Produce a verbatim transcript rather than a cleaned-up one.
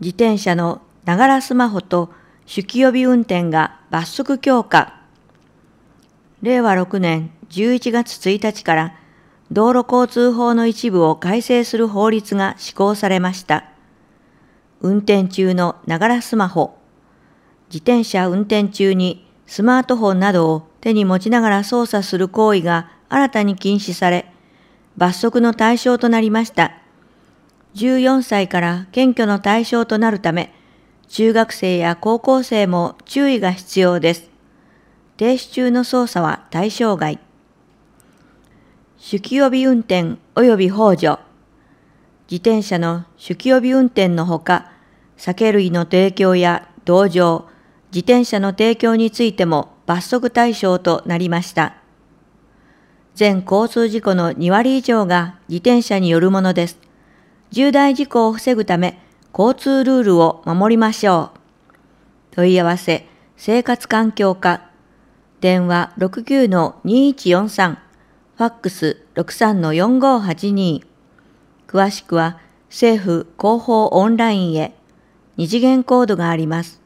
自転車のながらスマホと酒気帯び運転が罰則強化。れいわろくねんじゅういちがつついたちから道路交通法の一部を改正する法律が施行されました。運転中のながらスマホ、自転車運転中にスマートフォンなどを手に持ちながら操作する行為が新たに禁止され、罰則の対象となりました。じゅうよんさいから検挙の対象となるため、中学生や高校生も注意が必要です。停止中の操作は対象外。酒気帯び運転及び幇助。自転車の酒気帯び運転のほか、酒類の提供や同乗、自転車の提供についても罰則対象となりました。全交通事故のにわり以上が自転車によるものです。重大事故を防ぐため、交通ルールを守りましょう。問い合わせ、生活環境課。電話 ろくきゅうのにいちよんさん、ファックス ろくさんのよんごはちに。詳しくは政府広報オンラインへ。二次元コードがあります。